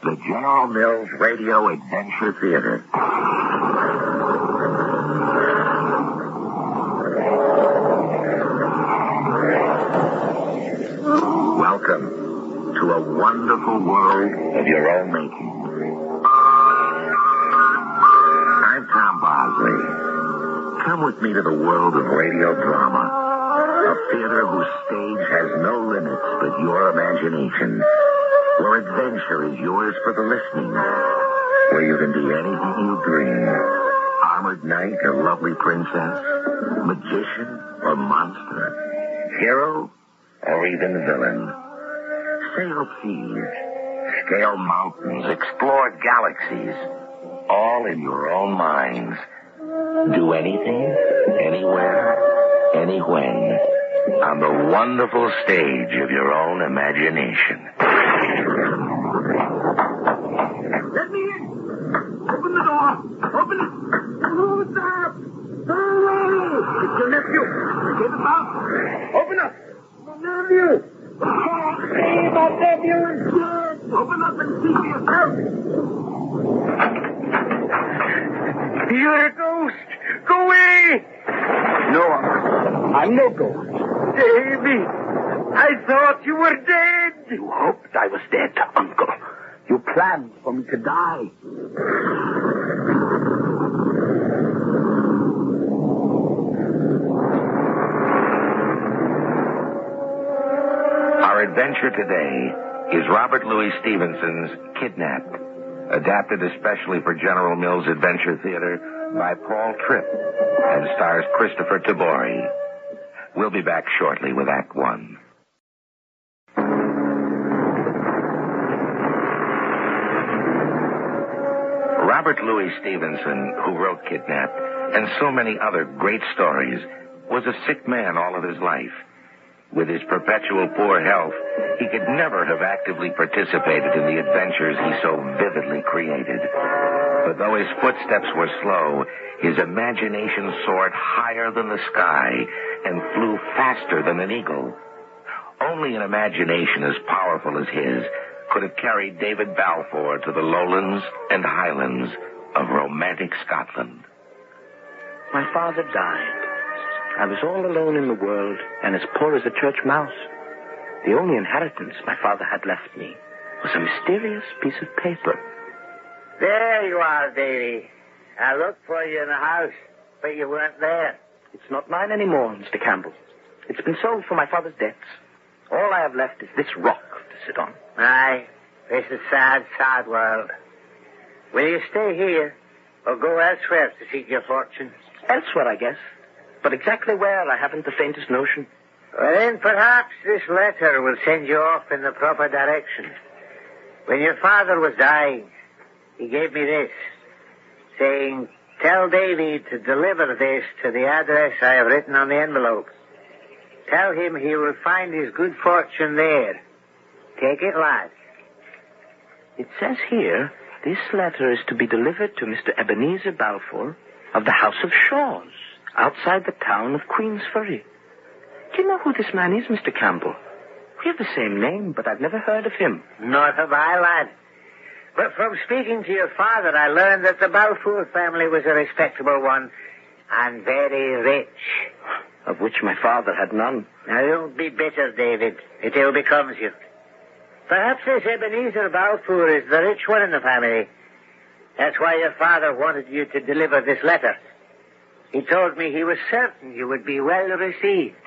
the General Mills Radio Adventure Theater. Welcome to a wonderful world of your own making. I'm Tom Bosley. Come with me to the world of radio drama. A theater whose stage has no limits but your imagination. Where adventure is yours for the listening. Where you can be anything you dream. Armored knight or lovely princess. Magician or monster. Hero or even villain. Sail seas. Scale mountains. Explore galaxies. All in your own minds. Do anything, anywhere, anywhen. On the wonderful stage of your own imagination. Let me in! Open the door! Open it! Who's there? Hurry! It's your nephew. Get him out. Open up! My nephew! Hey, my nephew is dead! Open up and see for yourself! You're a ghost! Go away! No, Uncle. I'm no ghost. Davy! I thought you were dead! You hoped I was dead, Uncle. You planned for me to die. Our adventure today is Robert Louis Stevenson's Kidnapped, adapted especially for General Mills Adventure Theater by Paul Tripp and stars Christopher Tabori. We'll be back shortly with Act One. Robert Louis Stevenson, who wrote Kidnapped and so many other great stories, was a sick man all of his life. With his perpetual poor health, he could never have actively participated in the adventures he so vividly created. But though his footsteps were slow, his imagination soared higher than the sky and flew faster than an eagle. Only an imagination as powerful as his could have carried David Balfour to the lowlands and highlands of romantic Scotland. My father died. I was all alone in the world and as poor as a church mouse. The only inheritance my father had left me was a mysterious piece of paper. There you are, Davy. I looked for you in the house, but you weren't there. It's not mine anymore, Mr. Campbell. It's been sold for my father's debts. All I have left is this rock to sit on. Aye, this is sad, sad world. Will you stay here or go elsewhere to seek your fortune? Elsewhere, I guess. But exactly where, I haven't the faintest notion. Well, then perhaps this letter will send you off in the proper direction. When your father was dying, he gave me this, saying, "Tell Davy to deliver this to the address I have written on the envelope. Tell him he will find his good fortune there. Take it, lad." It says here, this letter is to be delivered to Mr. Ebenezer Balfour of the House of Shaws, outside the town of Queensferry. Do you know who this man is, Mr. Campbell? We have the same name, but I've never heard of him. Nor have I, lad. But from speaking to your father, I learned that the Balfour family was a respectable one and very rich. Of which my father had none. Now, don't be bitter, David. It ill becomes you. Perhaps this Ebenezer Balfour is the rich one in the family. That's why your father wanted you to deliver this letter. He told me he was certain you would be well received.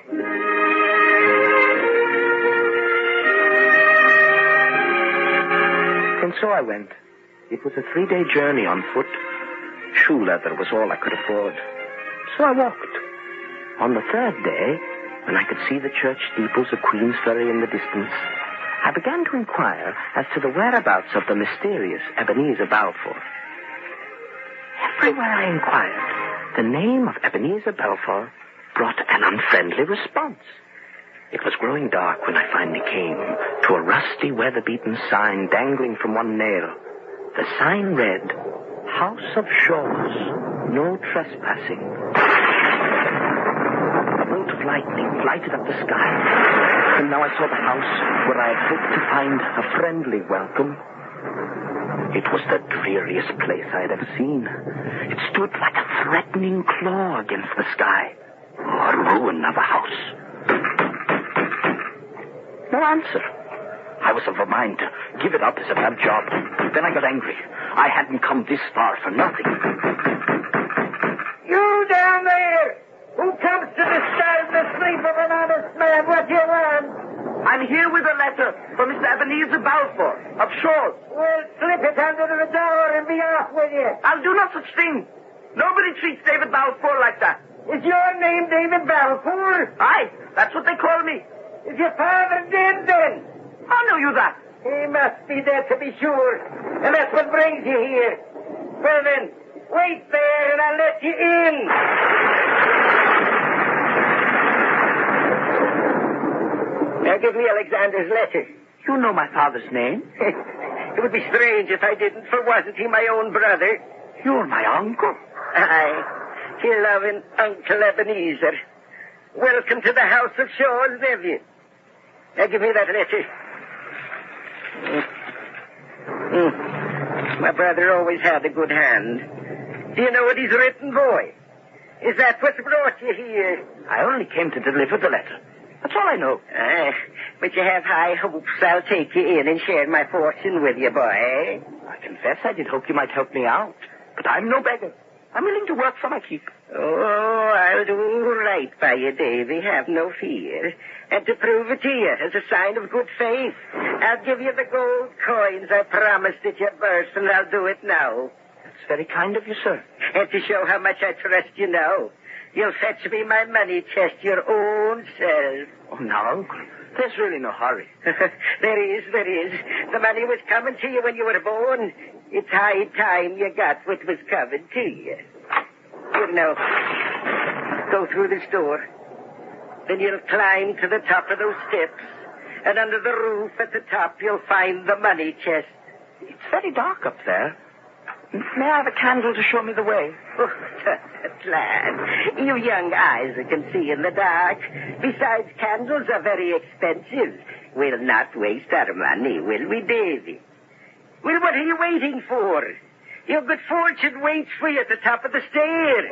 And so I went. It was a 3-day journey on foot. Shoe leather was all I could afford. So I walked. On the 3rd day, when I could see the church steeples of Queensferry in the distance, I began to inquire as to the whereabouts of the mysterious Ebenezer Balfour. Everywhere I inquired, the name of Ebenezer Balfour brought an unfriendly response. It was growing dark when I finally came to a rusty, weather-beaten sign dangling from one nail. The sign read, "House of Shaws, no trespassing." A bolt of lightning lighted up the sky, and now I saw the house where I had hoped to find a friendly welcome. It was the dreariest place I had ever seen. It stood like a threatening claw against the sky. A ruin of a house. No answer. I was of a mind to give it up as a bad job. Then I got angry. I hadn't come this far for nothing. You down there! Who comes to disturb the sleep of an honest man? What do you want? I'm here with a letter from Mr. Ebenezer Balfour of Shaw's. Well, slip it under the door and be off with you. I'll do no such thing. Nobody treats David Balfour like that. Is your name David Balfour? Aye, that's what they call me. Is your father dead then? How know you that? He must be dead to be sure. And that's what brings you here. Well then, wait there and I'll let you in. Now give me Alexander's letter. You know my father's name. It would be strange if I didn't, for wasn't he my own brother? You're my uncle. Aye, your loving Uncle Ebenezer. Welcome to the house of Shaw's nephew. Now give me that letter. My brother always had a good hand. Do you know what he's written, boy? Is that what's brought you here? I only came to deliver the letter. That's all I know. But you have high hopes I'll take you in and share my fortune with you, boy. I confess I did hope you might help me out. But I'm no beggar. I'm willing to work for my keep. Oh, I'll do right by you, Davy. Have no fear. And to prove it to you, as a sign of good faith, I'll give you the gold coins I promised at your birth, and I'll do it now. That's very kind of you, sir. And to show how much I trust you now, you'll fetch me my money chest your own self. Oh, now, Uncle, there's really no hurry. There is. The money was coming to you when you were born. It's high time you got what was coming to you. Here now, go through this door. Then you'll climb to the top of those steps. And under the roof at the top, you'll find the money chest. It's very dark up there. May I have a candle to show me the way? Oh, lad, you young eyes that can see in the dark. Besides, candles are very expensive. We'll not waste our money, will we, Davy? Well, what are you waiting for? Your good fortune waits for you at the top of the stairs.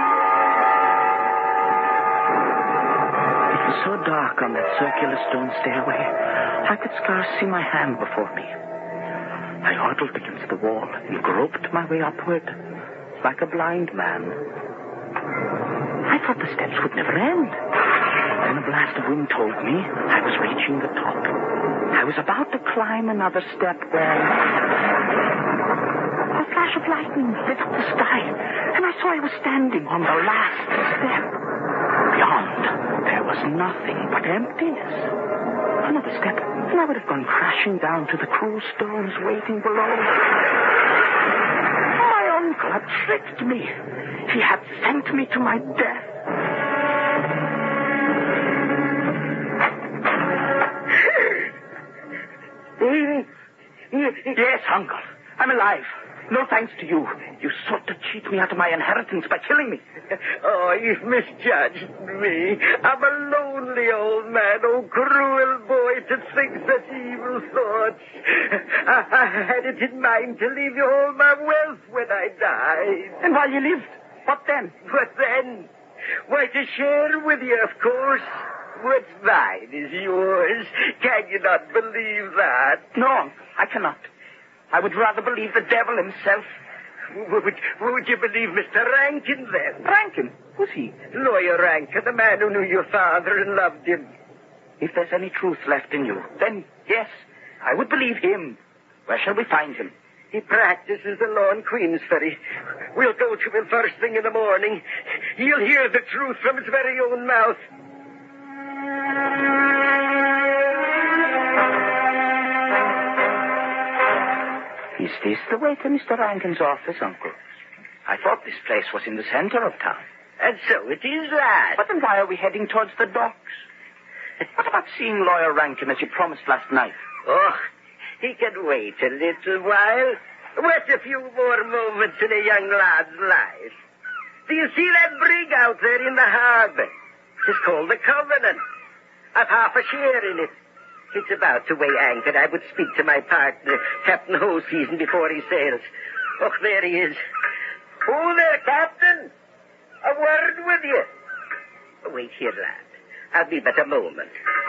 It was so dark on that circular stone stairway, I could scarce see my hand before me. I huddled against the wall and groped my way upward, like a blind man. I thought the steps would never end. Then a blast of wind told me I was reaching the top. I was about to climb another step when a flash of lightning lit up the sky, and I saw I was standing on the last step. Beyond, there was nothing but emptiness. Another step, and I would have gone crashing down to the cruel storms waiting below. My uncle had tricked me. He had sent me to my death. Yes, Uncle. I'm alive. No thanks to you. You sought to cheat me out of my inheritance by killing me. Oh, you've misjudged me. I'm a lonely old man, oh cruel boy, to think such evil thoughts. I had it in mind to leave you all my wealth when I died. And while you lived, what then? What then? Why, to share with you, of course. What's mine is yours. Can you not believe that? No, Uncle, I cannot. I would rather believe the devil himself. Would you believe Mr. Rankin, then? Rankin? Who's he? Lawyer Rankin, the man who knew your father and loved him. If there's any truth left in you, then, yes, I would believe him. Where shall we find him? He practices the law in Queensferry. We'll go to him first thing in the morning. You'll hear the truth from his very own mouth. Is this the way to Mr. Rankin's office, Uncle? I thought this place was in the center of town. And so it is, lad. But then why are we heading towards the docks? What about seeing Lawyer Rankin as you promised last night? Oh, he can wait a little while. Wait a few more moments in a young lad's life. Do you see that brig out there in the harbor? It's called the Covenant. I've half a share in it. it's about to weigh anchor, I would speak to my partner, Captain Hoseason, before he sails. Oh, there he is. Oh, there, Captain. A word with you. Wait here, lad. I'll be but a moment.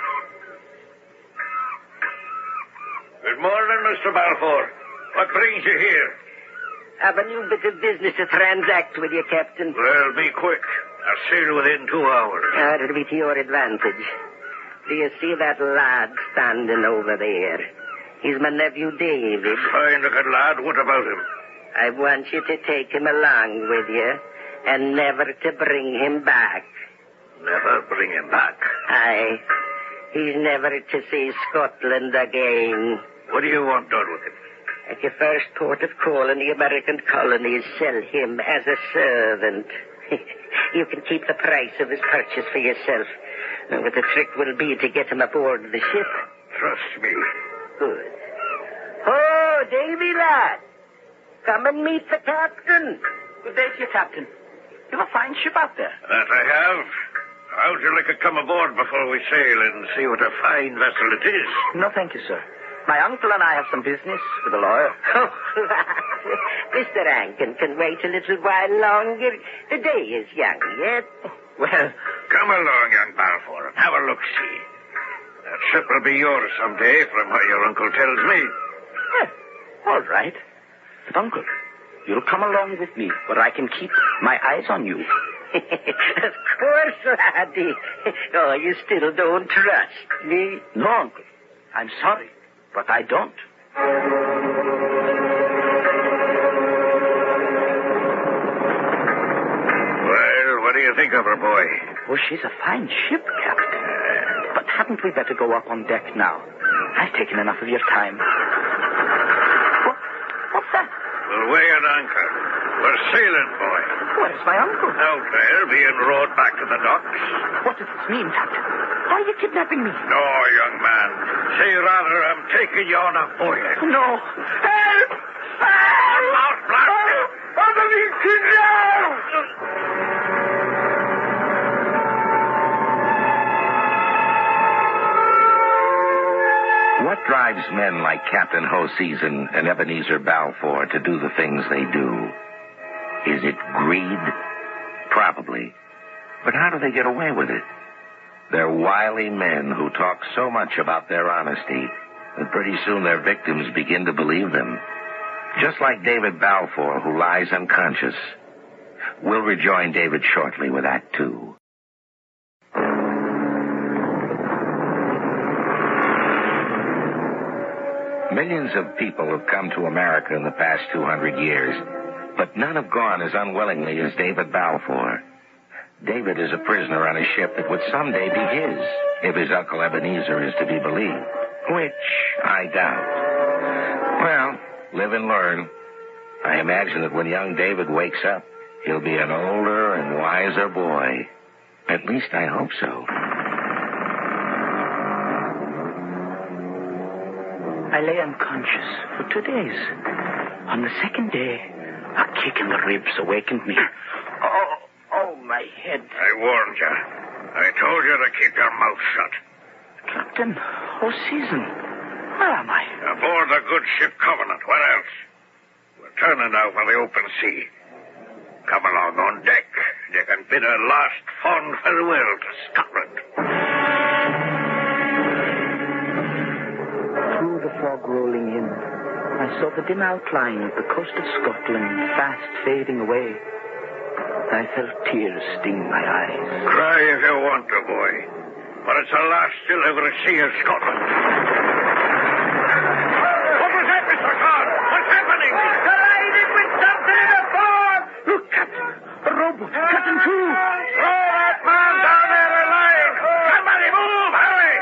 Good morning, Mr. Balfour. What brings you here? Have a new bit of business to transact with you, Captain. Well, be quick. I'll sail within 2 hours. It'll be to your advantage. Do you see that lad standing over there? He's my nephew David. Fine-looking lad. What about him? I want you to take him along with you and never to bring him back. Never bring him back. Aye. He's never to see Scotland again. What do you want done with him? At your first port of call in the American colonies, sell him as a servant. You can keep the price of his purchase for yourself. But the trick will be to get him aboard the ship. Trust me. Good. Oh, Davy, lad. Come and meet the captain. Good day to you, Captain. You have a fine ship out there. That I have. How'd you like to come aboard before we sail and see what a fine vessel it is? No, thank you, sir. My uncle and I have some business with a lawyer. Oh, Mr. Rankin can wait a little while longer. The day is young yet. Well, come along, young Balfour, and have a look-see. That ship will be yours someday, from what your uncle tells me. well, all right. But, Uncle, you'll come along with me where I can keep my eyes on you. Of course, laddie. Oh, you still don't trust me? No, Uncle. I'm sorry, but I don't. Well, what do you think of her, boy? Oh, she's a fine ship, Captain. But hadn't we better go up on deck now? I've taken enough of your time. What's that? We'll weigh an anchor. We're sailing, boy. Where's my uncle? Out there, being rowed back to the docks. What does this mean, Captain? Are you kidnapping me? No, young man. Say rather, I'm taking you on a voyage. No. Help! Help! Out, blast! I'm being kidnapped! What drives men like Captain Hoseason and Ebenezer Balfour to do the things they do? Is it greed? Probably. But how do they get away with it? They're wily men who talk so much about their honesty that pretty soon their victims begin to believe them. Just like David Balfour, who lies unconscious. We'll rejoin David shortly with Act Two. Millions of people have come to America in the past 200 years, but none have gone as unwillingly as David Balfour. David is a prisoner on a ship that would someday be his, if his Uncle Ebenezer is to be believed, which I doubt. Well, live and learn. I imagine that when young David wakes up, he'll be an older and wiser boy. At least I hope so. I lay unconscious for 2 days. On the second day, a kick in the ribs awakened me. Oh, my head. I warned you. I told you to keep your mouth shut. Captain Hoseason, where am I? Aboard the good ship Covenant. What else? We're turning now for the open sea. Come along on deck. You can bid a last fond farewell to Scotland. Through the fog rolling in, I saw the dim outline of the coast of Scotland fast fading away. I felt tears sting my eyes. Cry if you want to, boy. But it's the last you'll ever see of Scotland. What was that, Mr. Todd? What's happening? Collided with something in the fog! Look, Captain, a rowboat cut in two. Throw that man down there alive! Somebody move! Hurry!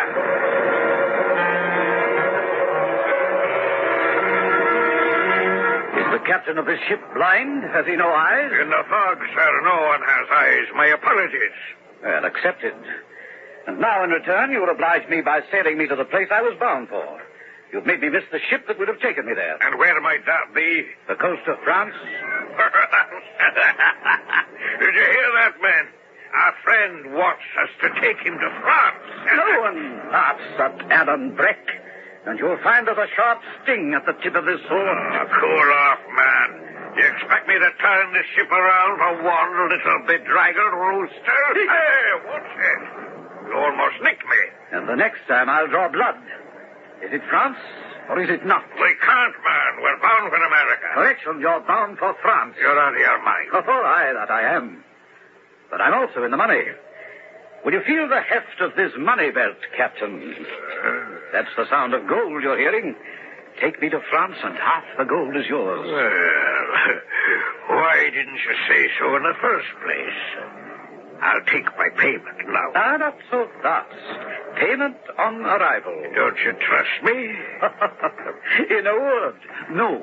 Is the captain of this ship blind? Has he no eyes? In the fog, sir, no one has eyes. My apologies. Well, accepted. And now, in return, you will oblige me by sailing me to the place I was bound for. You've made me miss the ship that would have taken me there. And where might that be? The coast of France? Did you hear that, man? Our friend wants us to take him to France. No one laughs at Alan Breck. And you'll find there's a sharp sting at the tip of this sword. Oh, cool off, man. You expect me to turn this ship around for one little bedraggled rooster? Hey, what's it? You almost nicked me. And the next time I'll draw blood. Is it France or is it not? We can't, man. We're bound for America. Correction, you're bound for France. You're out of your mind. Oh, aye, that I am. But I'm also in the money. Will you feel the heft of this money belt, Captain? That's the sound of gold you're hearing. Take me to France and half the gold is yours. Well, why didn't you say so in the first place? I'll take my payment now. Not so fast. Payment on arrival. Don't you trust me? In a word, no.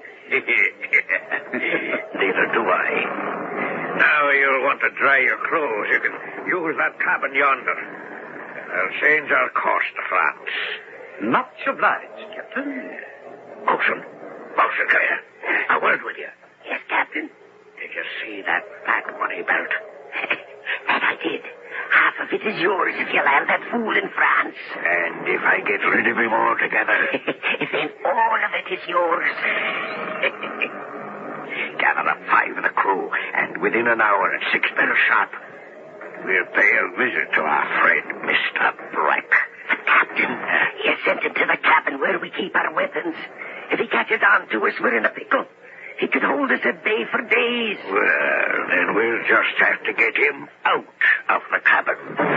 Neither do I. Now you'll want to dry your clothes. You can use that cabin yonder. I'll change our course to France. Much obliged, Captain. Bosun, come here. A word with you. Yes, Captain. Did you see that fat money belt? That I did. Half of it is yours if you land that fool in France. And if I get rid of him altogether? Then all of it is yours. Gather up 5 of the crew, and within an hour at 6 bells sharp, we'll pay a visit to our friend, Mr. Breck. The captain, you sent him to the cabin where we keep our weapons. If he catches on to us, we're in a pickle. He could hold us at bay for days. Well, then we'll just have to get him out of the cabin.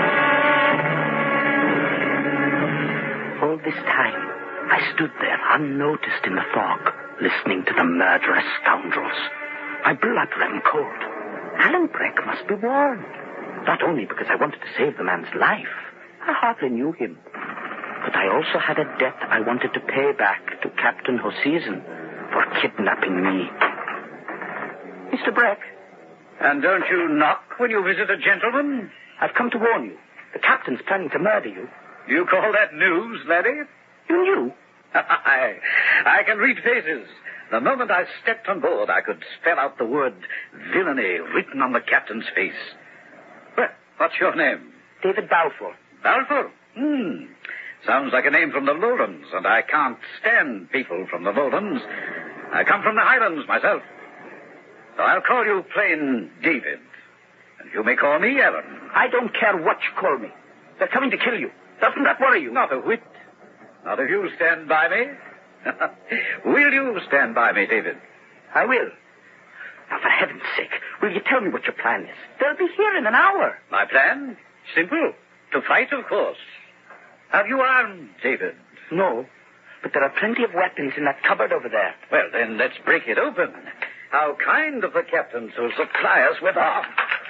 All this time, I stood there unnoticed in the fog, listening to the murderous scoundrels. My blood ran cold. Alan Breck must be warned. Not only because I wanted to save the man's life. I hardly knew him. But I also had a debt I wanted to pay back to Captain Hoseason for kidnapping me. Mr. Breck. And don't you knock when you visit a gentleman? I've come to warn you. The captain's planning to murder you. You call that news, laddie? You knew? I can read faces. The moment I stepped on board, I could spell out the word villainy written on the captain's face. Well, what's your name? David Balfour. Balfour? Sounds like a name from the lowlands, and I can't stand people from the lowlands. I come from the highlands myself. So I'll call you plain David. And you may call me Alan. I don't care what you call me. They're coming to kill you. Doesn't that worry you? Not a whit. Not if you stand by me. Will you stand by me, David? I will. Now, for heaven's sake, will you tell me what your plan is? They'll be here in an hour. My plan? Simple. To fight, of course. Have you armed, David? No, but there are plenty of weapons in that cupboard over there. Well, then let's break it open. How kind of the captain to supply us with arms.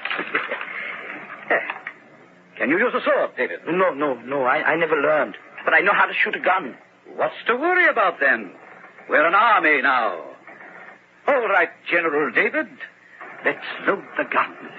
Can you use a sword, David? No. I never learned. But I know how to shoot a gun. What's to worry about, then? We're an army now. All right, General David. Let's load the guns.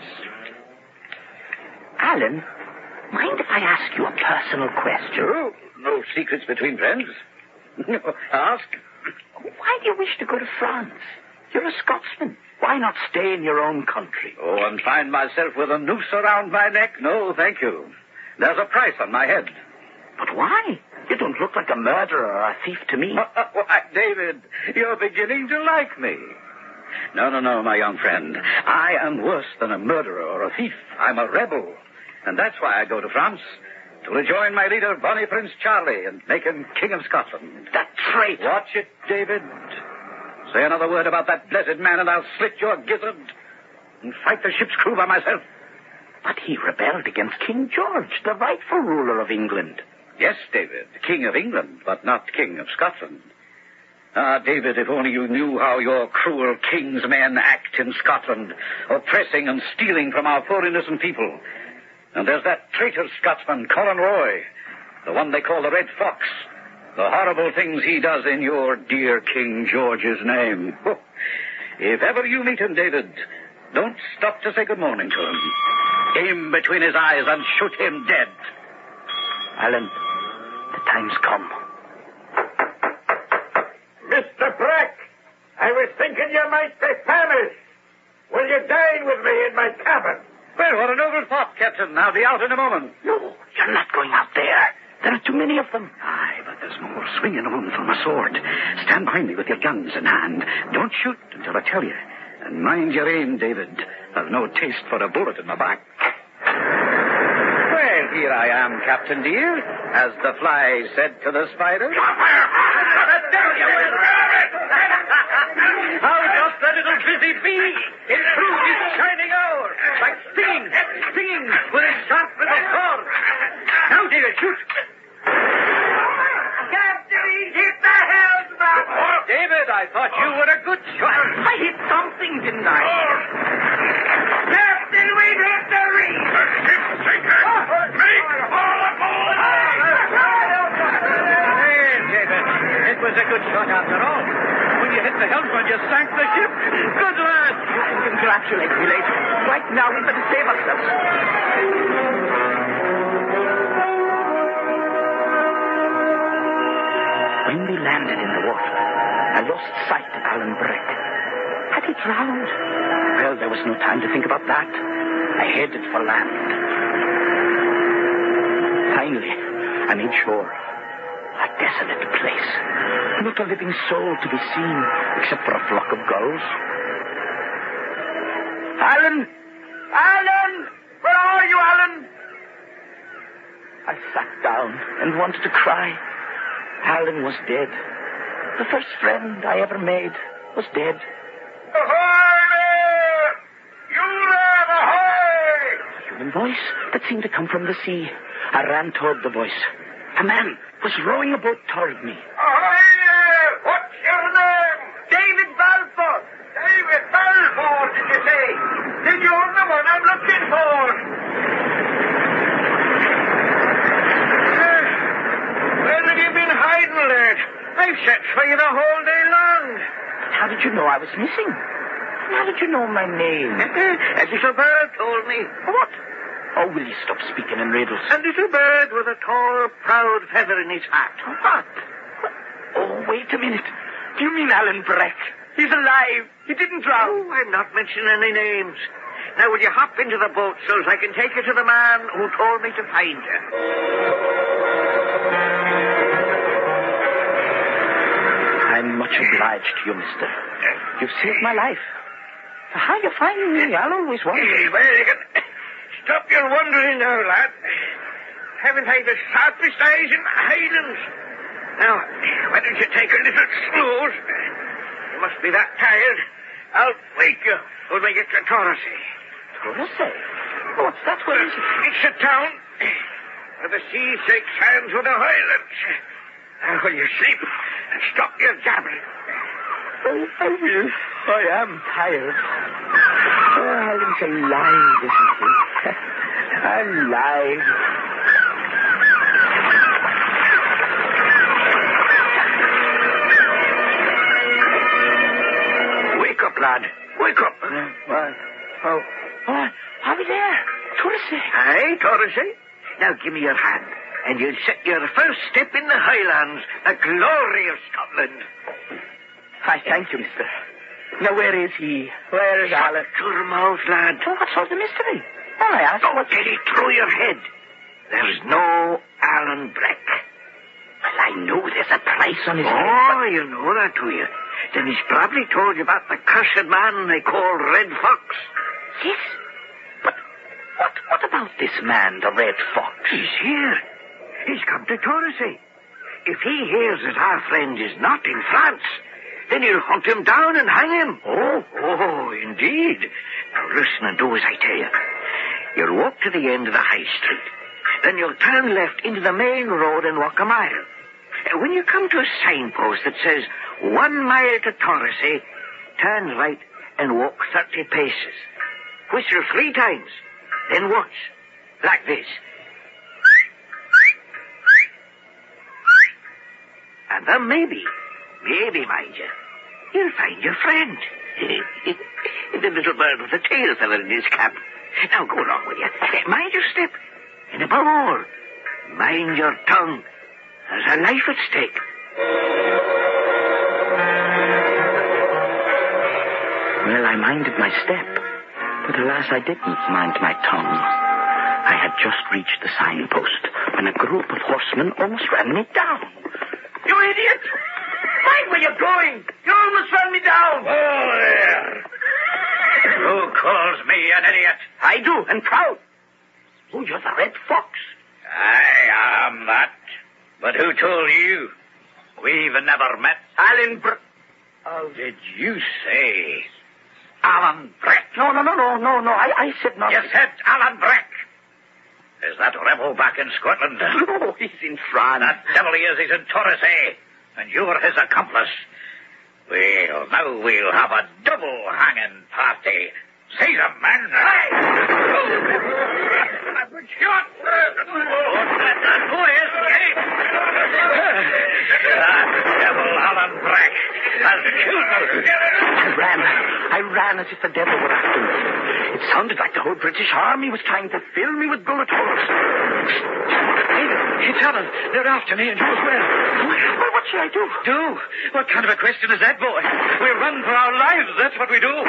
Alan, mind if I ask you a personal question? Oh, no secrets between friends. Ask. Why do you wish to go to France? You're a Scotsman. Why not stay in your own country? Oh, and find myself with a noose around my neck? No, thank you. There's a price on my head. But why? You don't look like a murderer or a thief to me. Why, David, you're beginning to like me. No, my young friend. I am worse than a murderer or a thief. I'm a rebel. And that's why I go to France. To rejoin my leader, Bonnie Prince Charlie, and make him King of Scotland. That traitor! Watch it, David. Say another word about that blessed man and I'll slit your gizzard and fight the ship's crew by myself. But he rebelled against King George, the rightful ruler of England. Yes, David, King of England, but not King of Scotland. Ah, David, if only you knew how your cruel king's men act in Scotland, oppressing and stealing from our poor innocent people. And there's that traitor Scotsman, Colin Roy, the one they call the Red Fox. The horrible things he does in your dear King George's name. If ever you meet him, David, don't stop to say good morning to him. Aim between his eyes and shoot him dead. Alan, the time's come. Mr. Breck, I was thinking you might be famished. Will you dine with me in my cabin? Well, what a noble thought, Captain. I'll be out in a moment. No, you're not going out there. There are too many of them. Aye, but there's more swinging on from a sword. Stand behind me with your guns in hand. Don't shoot until I tell you. And mind your aim, David. I've no taste for a bullet in my back. Well, here I am, Captain dear, as the fly said to the spider. How doth the little busy bee improve his shining hour by stinging with his sharp little sword? Now, David, shoot. Captain, he's hit the helmsman. David, I thought you were a good shot. I hit something, didn't I? Captain, we've hit the reef. The ship's sinking. Make all aboard. Hey, David, it was a good shot after all. When you hit the helmsman, you sank the ship. Good lad. You can congratulate me later. Right now, we better save ourselves. When we landed in the water, I lost sight of Alan Breck. Had he drowned? Well, there was no time to think about that. I headed for land. Finally, I made shore. A desolate place. Not a living soul to be seen, except for a flock of gulls. Alan! Alan! Where are you, Alan? I sat down and wanted to cry. Alan was dead. The first friend I ever made was dead. Ahoy there! You there, ahoy! A human voice that seemed to come from the sea. I ran toward the voice. A man was rowing a boat toward me. Ahoy there! What's your name? David Balfour. David Balfour, did you say? Then you're the one I'm looking for. Where have you been hiding, lad? I've searched for you the whole day long. How did you know I was missing? And how did you know my name? A little bird told me. What? Oh, will you stop speaking in riddles? A little bird with a tall, proud feather in his hat. What? Oh, wait a minute. Do you mean Alan Breck? He's alive. He didn't drown. Oh, I'm not mentioning any names. Now, will you hop into the boat so I can take you to the man who told me to find you? I'm much obliged to you, mister. You've saved my life. How you find me? I'll always wonder. Well, you can stop your wondering now, lad. Haven't I the sharpest eyes in the Highlands? Now, why don't you take a little snooze? You must be that tired. I'll wake you when we get to Torresay. Torresay? What's that? Where is it? It's a town where the sea shakes hands with the Highlands. Now, will you sleep and stop your jabbering? Oh, I will. I am tired. Oh, Alan's alive, isn't he? Alive. Wake up, lad. Wake up. Oh, are we there? Torresay. Aye, Torresay. Now give me your hand, and you'll set your first step in the Highlands, the glory of Scotland. I thank you, mister. Now, where is he? Where is Alan? Shut your mouth, lad. Oh, what's all the mystery? All I asked Don't get it through your head. There's no Alan Breck. Well, I know there's a price on his head, Oh, you know that, do you? Then he's probably told you about the cursed man they call Red Fox. Yes, but what about this man, the Red Fox? He's here. He's come to Torresay. If he hears that our friend is not in France, then he'll hunt him down and hang him. Oh, indeed. Now listen and do as I tell you. You'll walk to the end of the high street. Then you'll turn left into the main road and walk a mile. When you come to a signpost that says 1 mile to Torresay, turn right and walk 30 paces. Whistle 3 times, then once, like this. And then maybe, mind you, you'll find your friend. The little bird with the tail feather in his cap. Now go along with you. Mind your step. And above all, mind your tongue. There's a life at stake. Well, I minded my step, But alas, I didn't mind my tongue. I had just reached the signpost when a group of horsemen almost ran me down. You idiot! Mind where you're going! You almost ran me down! Oh, there! Who calls me an idiot? I do, and proud. Oh, you're the Red Fox. I am that. But who told you? We've never met. Alan Did you say Alan Breck? No. I said not. You said Alan Breck. Is that rebel back in Scotland? No, he's in France. That devil he is. He's in Torresay. And you're his accomplice. Well, now we'll have a double hanging party. Seize him, man. Shot! Don't let that boy escape. That devil Alan Breck has killed me. I ran as if the devil were after me. It sounded like the whole British army was trying to fill me with bullet holes. It's Alan. They're after me, and you as well. Well, what should I do? Do? What kind of a question is that, boy? We'll run for our lives. That's what we do.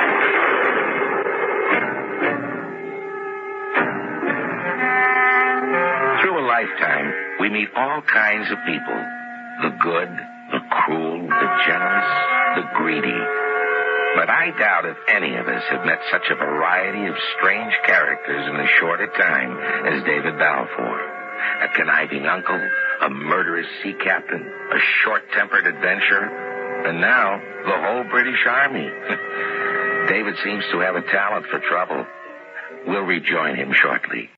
Through a lifetime, we meet all kinds of people. The good, the cruel, the generous, the greedy. But I doubt if any of us have met such a variety of strange characters in as short a time as David Balfour. A conniving uncle, a murderous sea captain, a short-tempered adventurer, and now the whole British Army. David seems to have a talent for trouble. We'll rejoin him shortly.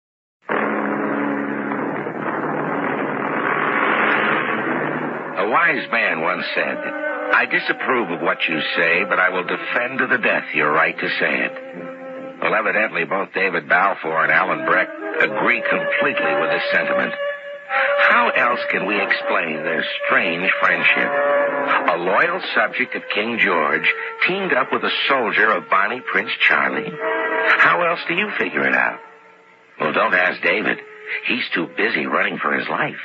A wise man once said, "I disapprove of what you say, but I will defend to the death your right to say it." Well, evidently both David Balfour and Alan Breck agree completely with this sentiment. How else can we explain their strange friendship? A loyal subject of King George teamed up with a soldier of Bonnie Prince Charlie? How else do you figure it out? Well, don't ask David. He's too busy running for his life.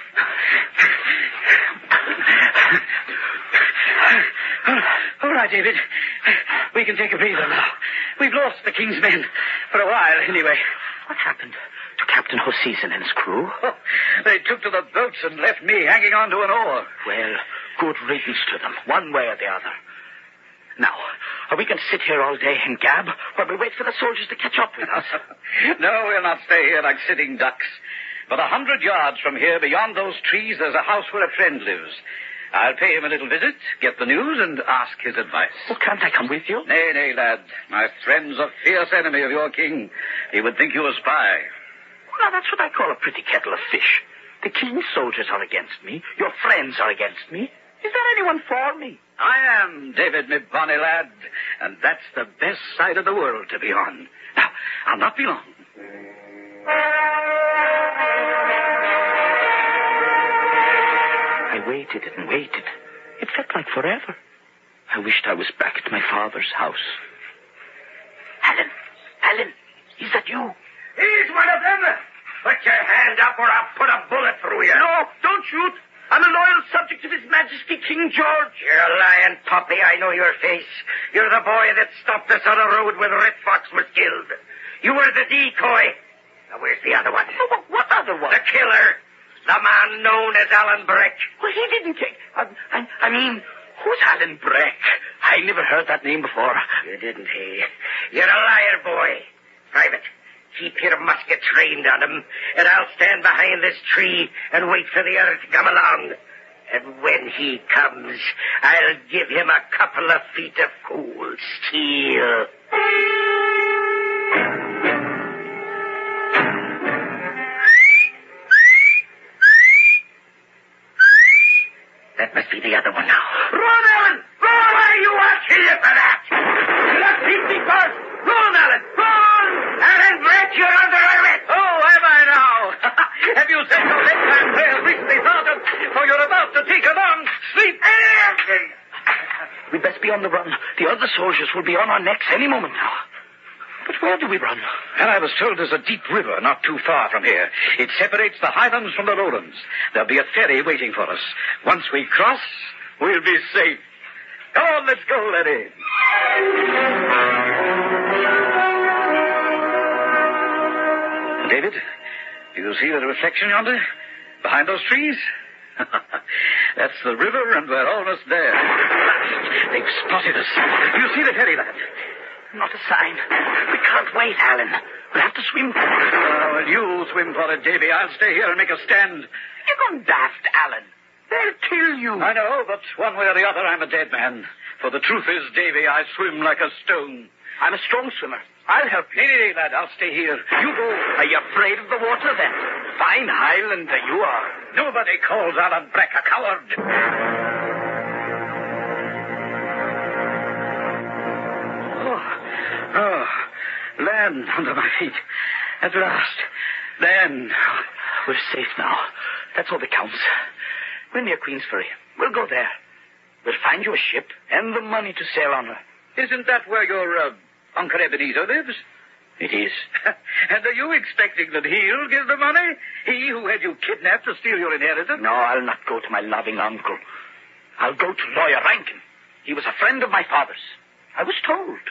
All right, David. We can take a breather now. We've lost the King's men. For a while, anyway. What happened to Captain Hoseason and his crew? Oh, they took to the boats and left me hanging on to an oar. Well, good riddance to them, one way or the other. Now, are we going to sit here all day and gab while we wait for the soldiers to catch up with us? No, we'll not stay here like sitting ducks. But 100 yards from here, beyond those trees, there's a house where a friend lives. I'll pay him a little visit, get the news, and ask his advice. Oh, can't I come with you? Nay, lad. My friend's a fierce enemy of your king. He would think you a spy. Well, now, that's what I call a pretty kettle of fish. The king's soldiers are against me. Your friends are against me. Is there anyone for me? I am, David, me bonny lad. And that's the best side of the world to be on. Now, I'll not be long. I waited and waited. It felt like forever. I wished I was back at my father's house. Alan, is that you? He's one of them. Put your hand up or I'll put a bullet through you. No, don't shoot. I'm a loyal subject of His Majesty King George. You're a lying puppy. I know your face. You're the boy that stopped us on the road when Red Fox was killed. You were the decoy. Now, where's the other one? Oh, what other one? The killer. The man known as Alan Breck. Well, he didn't take... I mean, who's Alan Breck? I never heard that name before. You didn't, eh? You're a liar, boy. Private, keep your musket trained on him, and I'll stand behind this tree and wait for the other to come along. And when he comes, I'll give him a couple of feet of cool steel. That must be the other one now. Run, Alan! Run! You will kill you for that! Let's beat me first! Run, Alan! Run! Alan Breck, you're under arrest! Oh, am I now? Have you set your bedtime prayers recently started? For you're about to take a long sleep. We'd best be on the run. The other soldiers will be on our necks any moment now. But where do we run? And I was told there's a deep river not too far from here. It separates the highlands from the lowlands. There'll be a ferry waiting for us. Once we cross, we'll be safe. Come on, let's go, laddie. David, do you see the reflection yonder? Behind those trees? That's the river, and we're almost there. They've spotted us. Do you see the ferry, lad? Not a sign. We can't wait, Alan. We'll have to swim for it. Well, you swim for it, Davy. I'll stay here and make a stand. You're gone daft, Alan. They'll kill you. I know, but one way or the other, I'm a dead man. For the truth is, Davy, I swim like a stone. I'm a strong swimmer. I'll help you. Nay, lad, I'll stay here. You go. Are you afraid of the water, then? Fine Highlander you are. Nobody calls Alan Breck a coward. Oh, land under my feet. At last. Land. We're safe now. That's all that counts. We're near Queensferry. We'll go there. We'll find you a ship and the money to sail on her. Isn't that where your Uncle Ebenezer lives? It is. And are you expecting that he'll give the money? He who had you kidnapped to steal your inheritance? No, I'll not go to my loving uncle. I'll go to Lawyer Rankin. He was a friend of my father's. I was told.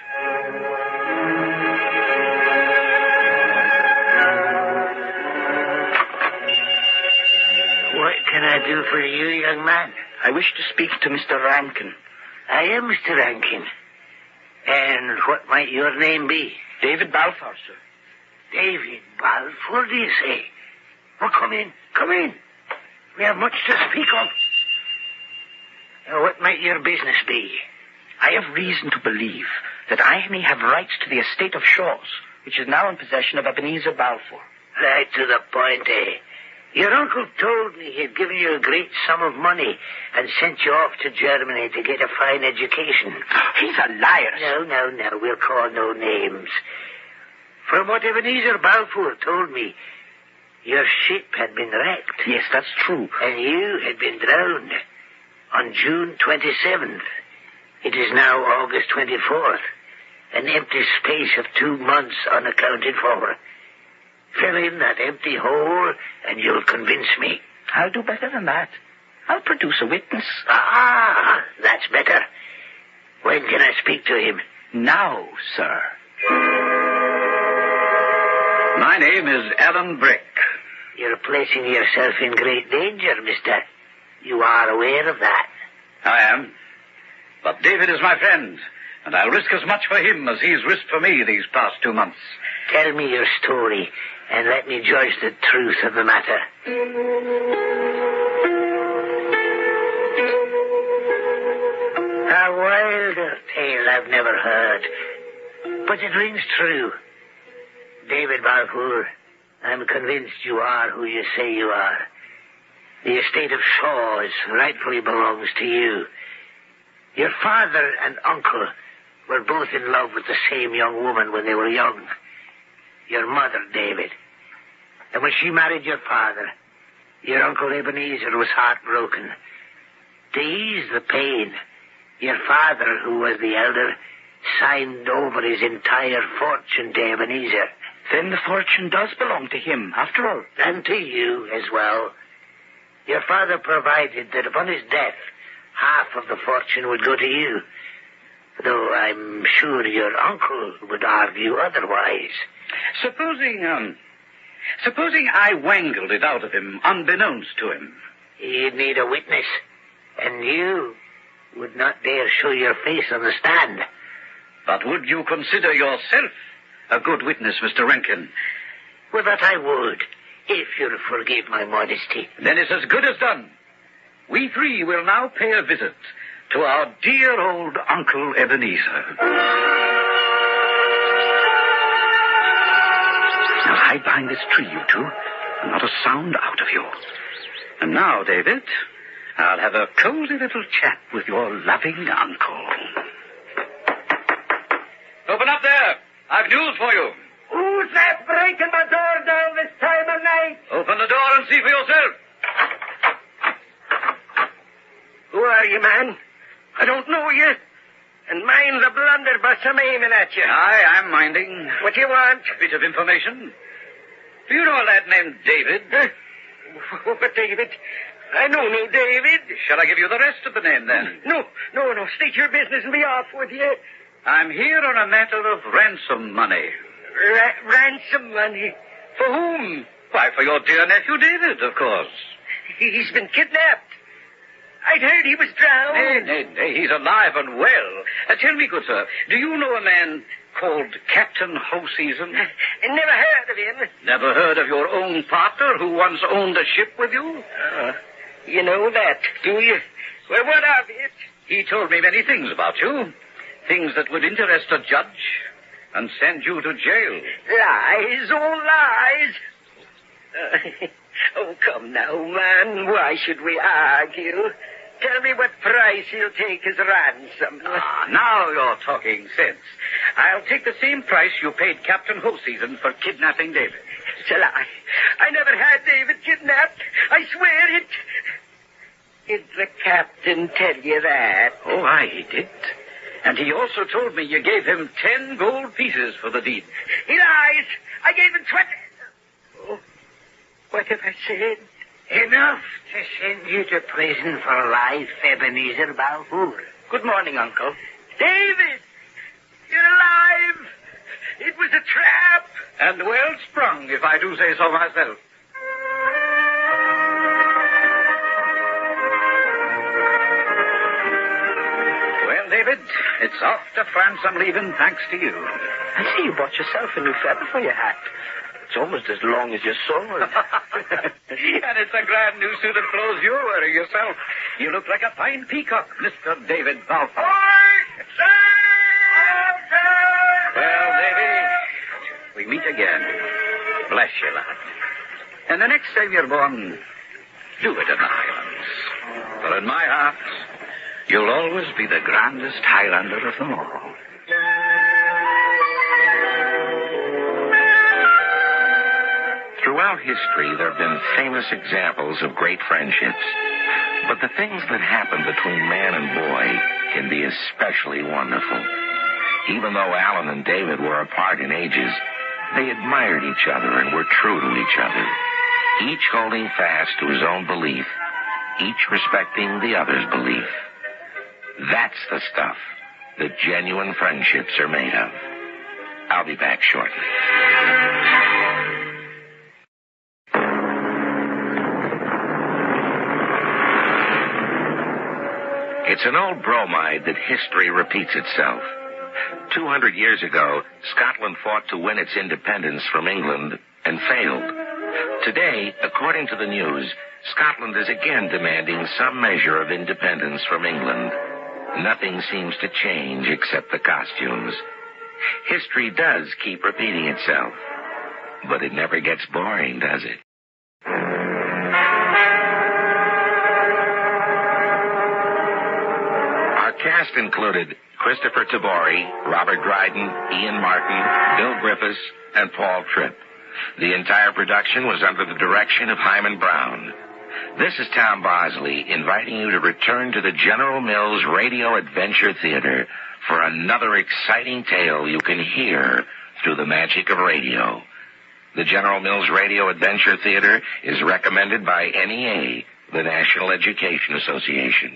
What can I do for you, young man? I wish to speak to Mr. Rankin. I am Mr. Rankin. And what might your name be? David Balfour, sir. David Balfour, do you say? Well, come in. Come in. We have much to speak of. Now, what might your business be? I have reason to believe that I may have rights to the estate of Shaw's, which is now in possession of Ebenezer Balfour. Right to the point, eh? Your uncle told me he had given you a great sum of money and sent you off to Germany to get a fine education. He's a liar. No. We'll call no names. From what Ebenezer Balfour told me, your ship had been wrecked. Yes, that's true. And you had been drowned on June 27th. It is now August 24th. An empty space of 2 months unaccounted for. Fill in that empty hole, and you'll convince me. I'll do better than that. I'll produce a witness. Ah, that's better. When can I speak to him? Now, sir. My name is Alan Breck. You're placing yourself in great danger, mister. You are aware of that. I am. But David is my friend, and I'll risk as much for him as he's risked for me these past 2 months. Tell me your story, and let me judge the truth of the matter. A wilder tale I've never heard, but it rings true. David Balfour, I'm convinced you are who you say you are. The estate of Shaw's rightfully belongs to you. Your father and uncle were both in love with the same young woman when they were young. Your mother, David. And when she married your father, your Uncle Ebenezer was heartbroken. To ease the pain, your father, who was the elder, signed over his entire fortune to Ebenezer. Then the fortune does belong to him, after all. And to you as well. Your father provided that upon his death, half of the fortune would go to you. Though I'm sure your uncle would argue otherwise. Supposing I wangled it out of him, unbeknownst to him. He'd need a witness, and you would not dare show your face on the stand. But would you consider yourself a good witness, Mr. Rankin? Well, that I would, if you'll forgive my modesty. Then it's as good as done. We three will now pay a visit to our dear old Uncle Ebenezer. Now hide behind this tree, you two, and not a sound out of you. And now, David, I'll have a cozy little chat with your loving uncle. Open up there. I've news for you. Who's that breaking my door down this time of night? Open the door and see for yourself. Who are you, man? I don't know you. And mind the blunderbuss I'm aiming at you. Aye, I'm minding. What do you want? A bit of information. Do you know a lad named David? Oh, but David, I know no David. Shall I give you the rest of the name, then? No. State your business and be off with you. I'm here on a matter of ransom money. Ransom money? For whom? Why, for your dear nephew David, of course. He's been kidnapped. I'd heard he was drowned. Nay, he's alive and well. Tell me, good sir, do you know a man called Captain Hoseason? Never heard of him. Never heard of your own partner who once owned a ship with you? You know that, do you? Well, what of it? He told me many things about you. Things that would interest a judge and send you to jail. Lies, all lies. Oh, come now, man. Why should we argue? Tell me what price he'll take as ransom. Now you're talking sense. I'll take the same price you paid Captain Hoseason for kidnapping David. It's a lie. I never had David kidnapped. I swear it. Did the captain tell you that? Oh, aye, he did. And he also told me you gave him 10 gold pieces for the deed. He lies. I gave him 20. Oh, what have I said? Enough to send you to prison for life, Ebenezer Balfour. Good morning, Uncle. David! You're alive! It was a trap! And well sprung, if I do say so myself. Well, David, it's off to France I'm leaving, thanks to you. I see you bought yourself a new feather for your hat. It's almost as long as your sword. And it's a grand new suit of clothes you're wearing yourself. You look like a fine peacock, Mr. David Balfour. Well, Davy, we meet again. Bless you, lad. And the next time you're born, do it in the Highlands. For in my heart, you'll always be the grandest Highlander of them all. Throughout history, there have been famous examples of great friendships. But the things that happen between man and boy can be especially wonderful. Even though Alan and David were apart in ages, they admired each other and were true to each other, each holding fast to his own belief, each respecting the other's belief. That's the stuff that genuine friendships are made of. I'll be back shortly. It's an old bromide that history repeats itself. 200 years ago, Scotland fought to win its independence from England and failed. Today, according to the news, Scotland is again demanding some measure of independence from England. Nothing seems to change except the costumes. History does keep repeating itself, but it never gets boring, does it? Our cast included Christopher Tabori, Robert Dryden, Ian Martin, Bill Griffiths, and Paul Tripp. The entire production was under the direction of Hyman Brown. This is Tom Bosley inviting you to return to the General Mills Radio Adventure Theater for another exciting tale you can hear through the magic of radio. The General Mills Radio Adventure Theater is recommended by NEA, the National Education Association.